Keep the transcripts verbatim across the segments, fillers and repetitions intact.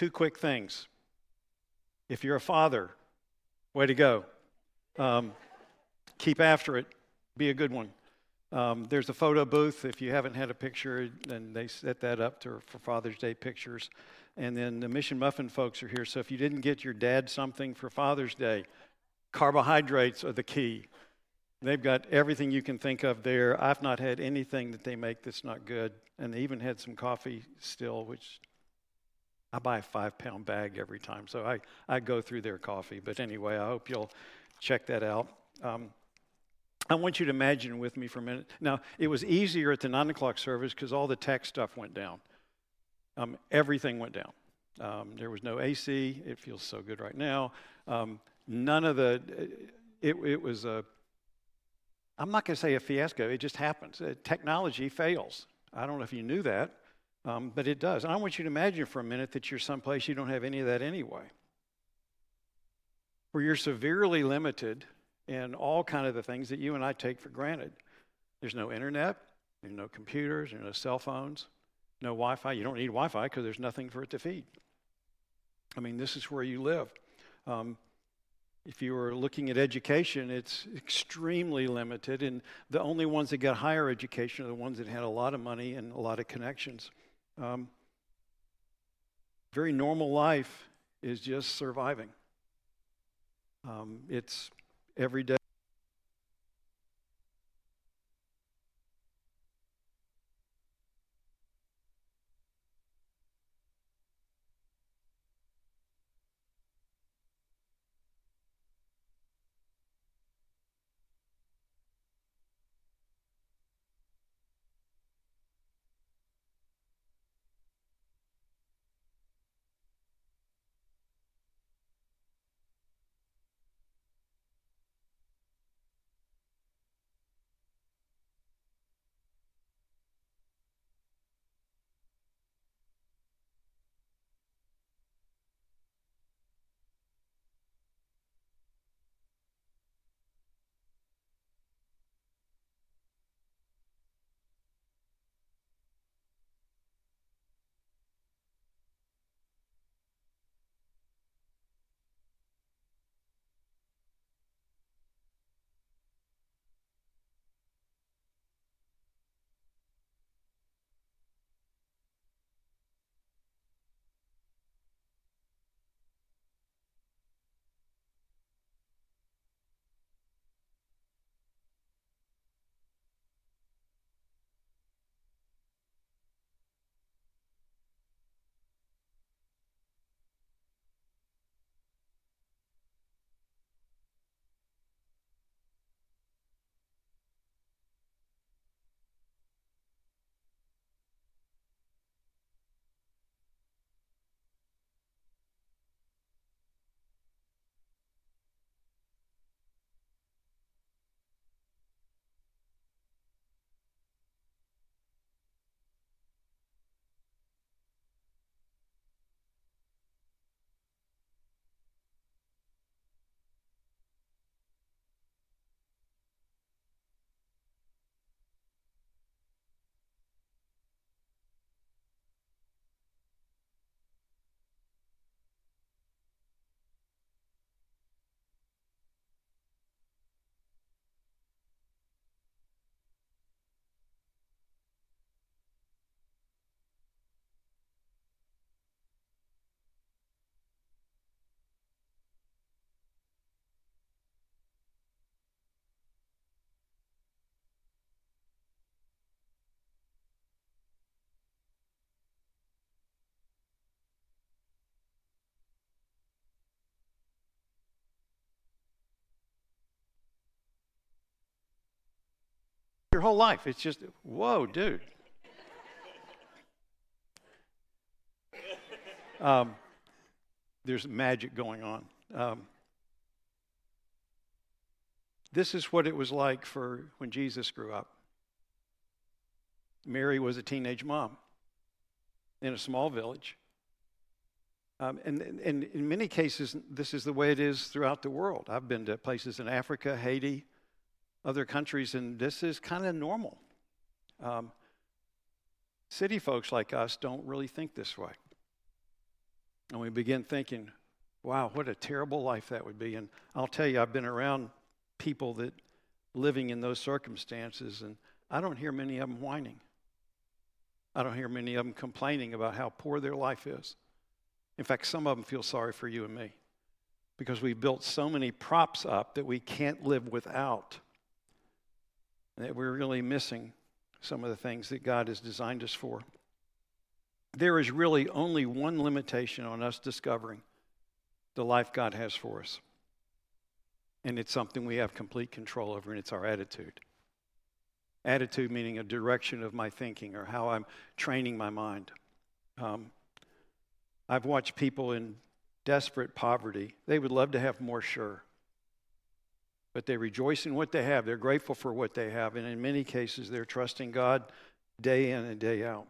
two quick things. If you're a father, way to go. Um, keep after it. Be a good one. Um, there's a photo booth. If you haven't had a picture, then they set that up to, for Father's Day pictures. And then the Mission Muffin folks are here. So if you didn't get your dad something for Father's Day, carbohydrates are the key. They've got everything you can think of there. I've not had anything that they make that's not good. And they even had some coffee still, which I buy a five-pound bag every time. So I, I go through their coffee. But anyway, I hope you'll check that out. Um, I want you to imagine with me for a minute. Now, it was easier at the nine o'clock service because all the tech stuff went down. Um, everything went down. Um, there was no A C. It feels so good right now. Um, none of the, it, it was a, I'm not going to say a fiasco. It just happens. Uh, technology fails. I don't know if you knew that, um, but it does. And I want you to imagine for a minute that you're someplace you don't have any of that anyway, where you're severely limited in all kind of the things that you and I take for granted. There's no internet, there's no computers, there's no cell phones, no Wi-Fi. You don't need Wi-Fi because there's nothing for it to feed. I mean, this is where you live. Um, if you were looking at education, it's extremely limited, and the only ones that got higher education are the ones that had a lot of money and a lot of connections. Um, very normal life is just surviving. Um, it's every day. Your whole life. It's just, whoa, dude. Um, there's magic going on. Um, this is what it was like for when Jesus grew up. Mary was a teenage mom in a small village. Um, and, and in many cases, this is the way it is throughout the world. I've been to places in Africa, Haiti, other countries, and this is kind of normal. Um, city folks like us don't really think this way. And we begin thinking, wow, what a terrible life that would be. And I'll tell you, I've been around people that living in those circumstances, and I don't hear many of them whining. I don't hear many of them complaining about how poor their life is. In fact, some of them feel sorry for you and me because we've built so many props up that we can't live without, that we're really missing some of the things that God has designed us for. There is really only one limitation on us discovering the life God has for us. And it's something we have complete control over, and it's our attitude. Attitude meaning a direction of my thinking or how I'm training my mind. Um, I've watched people in desperate poverty. They would love to have more, sure. But they rejoice in what they have. They're grateful for what they have. And in many cases, they're trusting God day in and day out.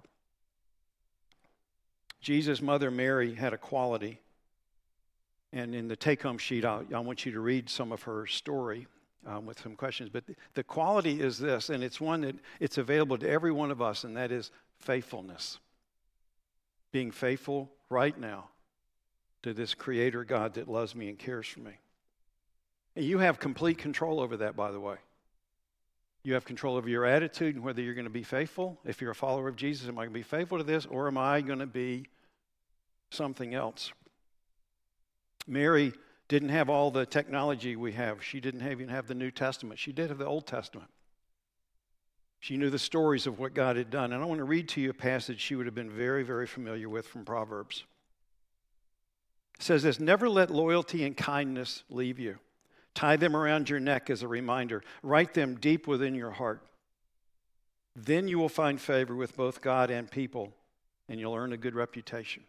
Jesus' mother, Mary, had a quality. And in the take-home sheet, I, I want you to read some of her story um, with some questions. But the, the quality is this, and it's one that it's available to every one of us, and that is faithfulness. Being faithful right now to this Creator God that loves me and cares for me. And you have complete control over that, by the way. You have control over your attitude and whether you're going to be faithful. If you're a follower of Jesus, am I going to be faithful to this, or am I going to be something else? Mary didn't have all the technology we have. She didn't have, even have the New Testament. She did have the Old Testament. She knew the stories of what God had done. And I want to read to you a passage she would have been very, very familiar with from Proverbs. It says this, "Never let loyalty and kindness leave you. Tie them around your neck as a reminder. Write them deep within your heart. Then you will find favor with both God and people, and you'll earn a good reputation."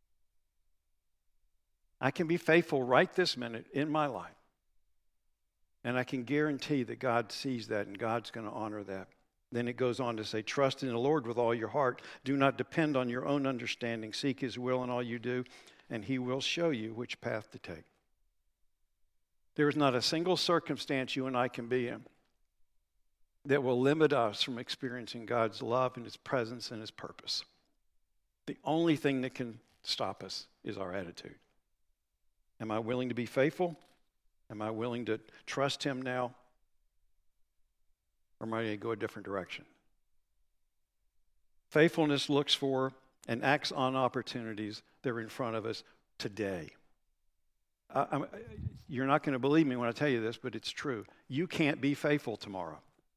I can be faithful right this minute in my life. And I can guarantee that God sees that and God's going to honor that. Then it goes on to say, "Trust in the Lord with all your heart. Do not depend on your own understanding. Seek His will in all you do, and He will show you which path to take." There is not a single circumstance you and I can be in that will limit us from experiencing God's love and His presence and His purpose. The only thing that can stop us is our attitude. Am I willing to be faithful? Am I willing to trust Him now? Or am I going to go a different direction? Faithfulness looks for and acts on opportunities that are in front of us today. I, I'm, you're not going to believe me when I tell you this, but it's true. You can't be faithful tomorrow.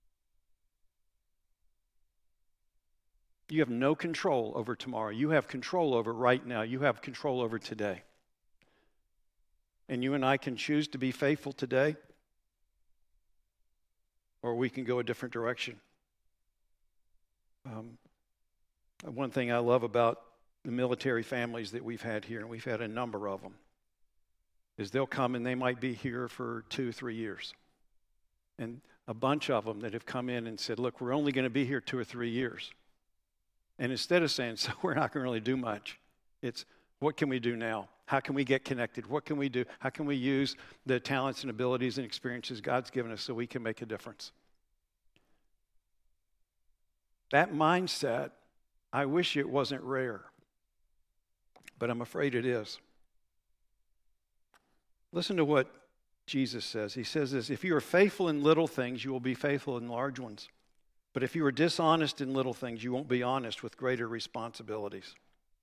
You have no control over tomorrow. You have control over right now. You have control over today. And you and I can choose to be faithful today, or we can go a different direction. Um, one thing I love about the military families that we've had here, and we've had a number of them, is they'll come and they might be here for two, three years. And a bunch of them that have come in and said, look, we're only going to be here two or three years. And instead of saying, so we're not going to really do much, it's, what can we do now? How can we get connected? What can we do? How can we use the talents and abilities and experiences God's given us so we can make a difference? That mindset, I wish it wasn't rare, but I'm afraid it is. Listen to what Jesus says. He says this, "If you are faithful in little things, you will be faithful in large ones. But if you are dishonest in little things, you won't be honest with greater responsibilities."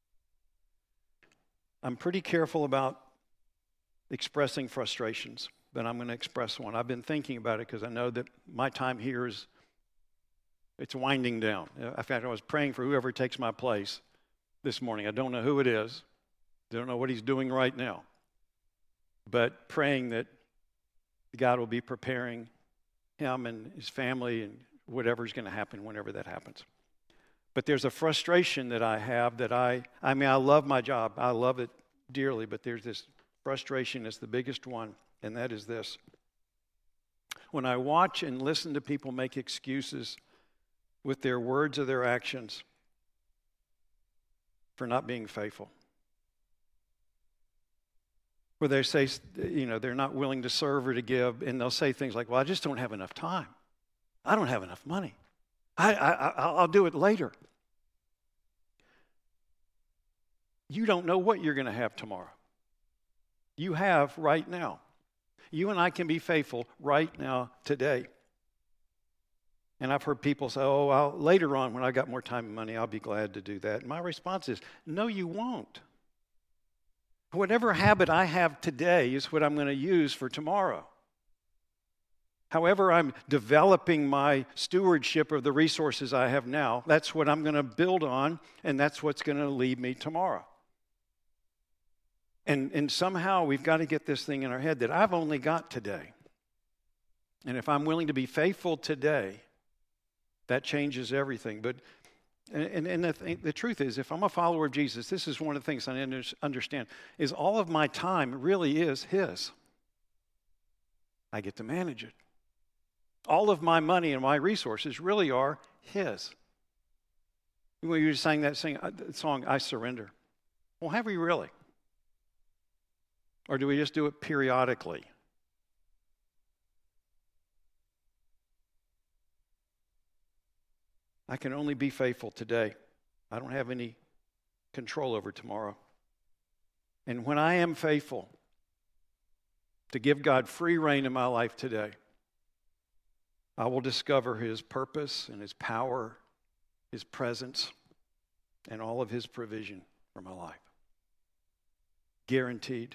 I'm pretty careful about expressing frustrations, but I'm going to express one. I've been thinking about it because I know that my time here is, it's winding down. In fact, I was praying for whoever takes my place this morning. I don't know who it is. Don't know what he's doing right now. But praying that God will be preparing him and his family and whatever's going to happen whenever that happens. But there's a frustration that I have that I, I mean, I love my job. I love it dearly, but there's this frustration that's the biggest one, and that is this. When I watch and listen to people make excuses with their words or their actions for not being faithful, where they say, you know, they're not willing to serve or to give, and they'll say things like, well, I just don't have enough time. I don't have enough money. I, I, I'll do it later. You don't know what you're going to have tomorrow. You have right now. You and I can be faithful right now, today. And I've heard people say, oh, I'll, later on when I got more time and money, I'll be glad to do that. And my response is, no, you won't. Whatever habit I have today is what I'm going to use for tomorrow. However I'm developing my stewardship of the resources I have now, that's what I'm going to build on, and that's what's going to lead me tomorrow. And, and somehow we've got to get this thing in our head that I've only got today. And if I'm willing to be faithful today, that changes everything. But and, and the, th- the truth is, if I'm a follower of Jesus, this is one of the things I understand, is all of my time really is His. I get to manage it. All of my money and my resources really are His. When you sang that song, I Surrender. Well, have we really? Or do we just do it periodically? I can only be faithful today. I don't have any control over tomorrow. And when I am faithful to give God free rein in my life today, I will discover His purpose and His power, His presence, and all of His provision for my life. Guaranteed.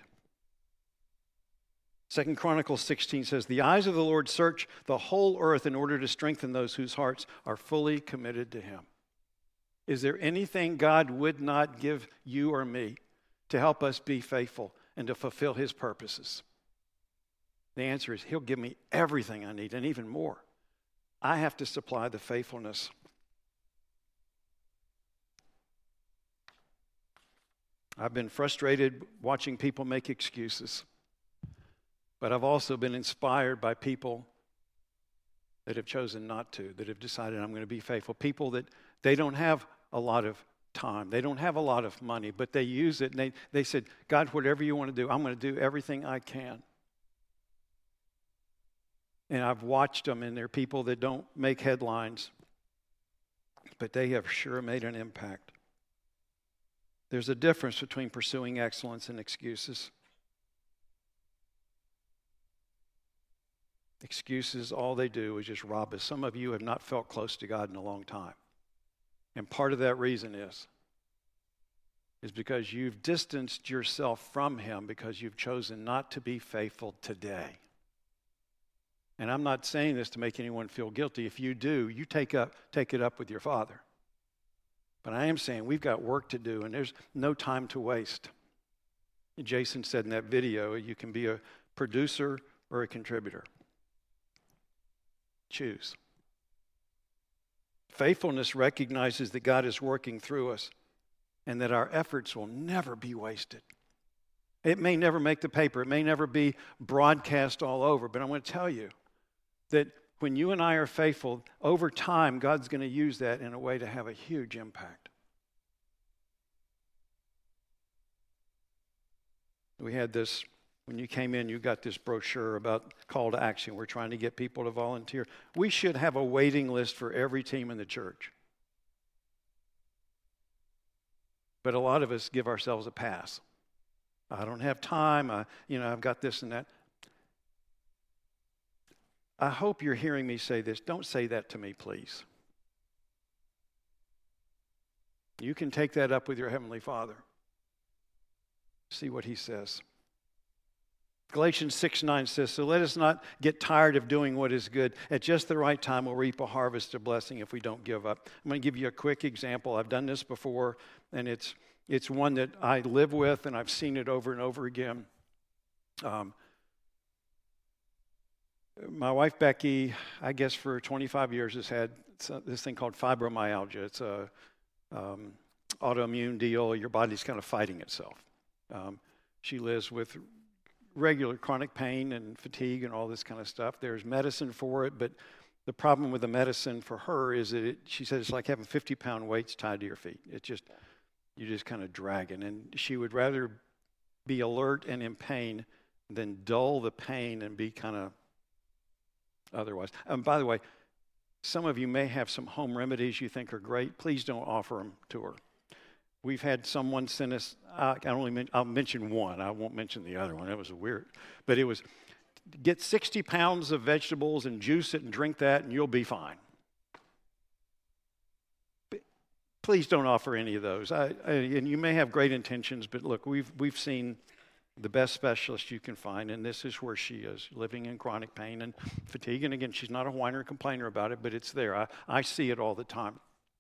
Second Chronicles sixteen says, the eyes of the Lord search the whole earth in order to strengthen those whose hearts are fully committed to Him. Is there anything God would not give you or me to help us be faithful and to fulfill His purposes? The answer is He'll give me everything I need and even more. I have to supply the faithfulness. I've been frustrated watching people make excuses. But I've also been inspired by people that have chosen not to, that have decided I'm going to be faithful. People that they don't have a lot of time. They don't have a lot of money, but they use it. And they, they said, God, whatever you want to do, I'm going to do everything I can. And I've watched them, and they're people that don't make headlines, but they have sure made an impact. There's a difference between pursuing excellence and excuses. Excuses, all they do is just rob us. Some of you have not felt close to God in a long time. And part of that reason is, is because you've distanced yourself from Him because you've chosen not to be faithful today. And I'm not saying this to make anyone feel guilty. If you do, you take up, take it up with your Father. But I am saying we've got work to do, and there's no time to waste. Jason said in that video, you can be a producer or a contributor. Choose. Faithfulness recognizes that God is working through us and that our efforts will never be wasted. It may never make the paper. It may never be broadcast all over. But I want to tell you that when you and I are faithful, over time, God's going to use that in a way to have a huge impact. We had this, when you came in, you got this brochure about call to action. We're trying to get people to volunteer. We should have a waiting list for every team in the church. But a lot of us give ourselves a pass. I don't have time. I, you know, I've got this and that. I hope you're hearing me say this. Don't say that to me, please. You can take that up with your Heavenly Father. See what He says. Galatians six nine says, so let us not get tired of doing what is good. At just the right time, we'll reap a harvest of blessing if we don't give up. I'm going to give you a quick example. I've done this before, and it's it's one that I live with, and I've seen it over and over again. Um, my wife, Becky, I guess for twenty-five years has had this thing called fibromyalgia. It's a um, autoimmune deal. Your body's kind of fighting itself. Um, she lives with regular chronic pain and fatigue and all this kind of stuff. There's medicine for it, but the problem with the medicine for her is that it, she said it's like having fifty pound weights tied to your feet. It just, you're just kind of dragging. And she would rather be alert and in pain than dull the pain and be kind of otherwise. And by the way, some of you may have some home remedies you think are great. Please don't offer them to her. we've had someone send us, I can only men, I'll mention one. I won't mention the other one. That was weird. But it was, get sixty pounds of vegetables and juice it and drink that and you'll be fine. But please don't offer any of those. I, I, and you may have great intentions, but look, we've, we've seen the best specialist you can find, and this is where she is, living in chronic pain and fatigue. And again, she's not a whiner or complainer about it, but it's there. I, I see it all the time.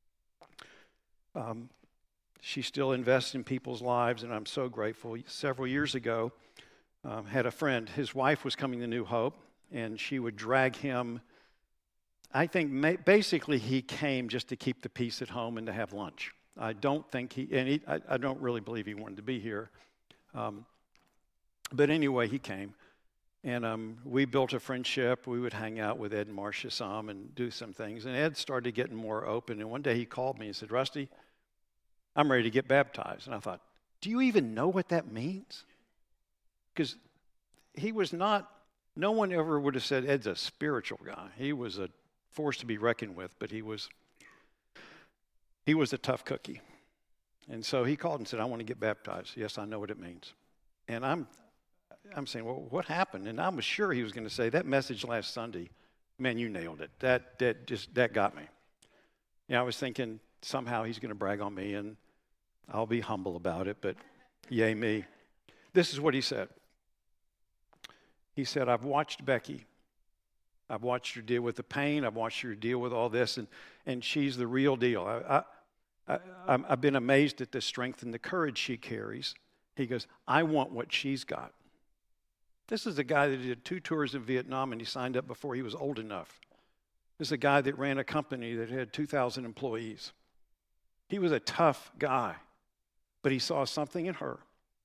Um, she still invests in people's lives, and I'm so grateful. Several years ago, um, had a friend, his wife was coming to New Hope, and she would drag him. I think ma- basically he came just to keep the peace at home and to have lunch. I don't think he, and he, I, I don't really believe he wanted to be here. Um, But anyway, he came, and um, we built a friendship. We would hang out with Ed and Marcia some and do some things. And Ed started getting more open. And one day he called me and said, Rusty, I'm ready to get baptized. And I thought, do you even know what that means? Because he was not, no one ever would have said Ed's a spiritual guy. He was a force to be reckoned with, but he was, he was a tough cookie. And so he called and said, I want to get baptized. Yes, I know what it means. And I'm, I'm saying, well, what happened? And I was sure he was going to say, that message last Sunday, man, you nailed it. That that just that got me. Yeah, I was thinking somehow he's going to brag on me, and I'll be humble about it, but yay me. This is what he said. He said, I've watched Becky. I've watched her deal with the pain. I've watched her deal with all this, and, and she's the real deal. I, I, I, I've been amazed at the strength and the courage she carries. He goes, I want what she's got. This is a guy that did two tours in Vietnam, and he signed up before he was old enough. This is a guy that ran a company that had two thousand employees. He was a tough guy, but he saw something in her.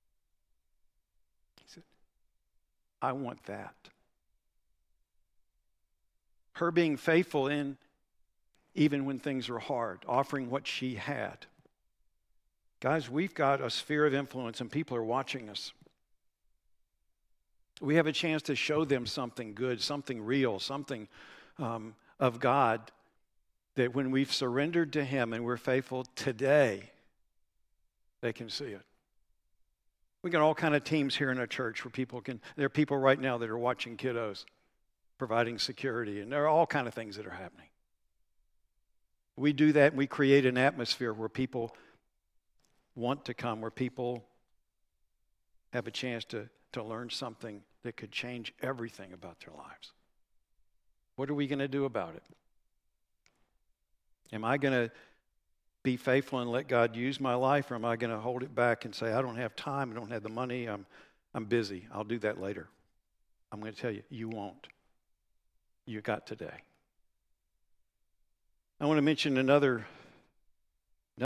He said, I want that. Her being faithful in even when things are hard, offering what she had. Guys, we've got a sphere of influence and people are watching us. We have a chance to show them something good, something real, something um, of God, that when we've surrendered to Him and we're faithful today, they can see it. We got all kind of teams here in our church where people can, there are people right now that are watching kiddos, providing security, and there are all kind of things that are happening. We do that and we create an atmosphere where people want to come, where people have a chance to, to learn something that could change everything about their lives. What are we going to do about it? Am I going to be faithful and let God use my life, or am I going to hold it back and say, I don't have time, I don't have the money, I'm, I'm busy, I'll do that later? I'm going to tell you, you won't. You got today. I want to mention another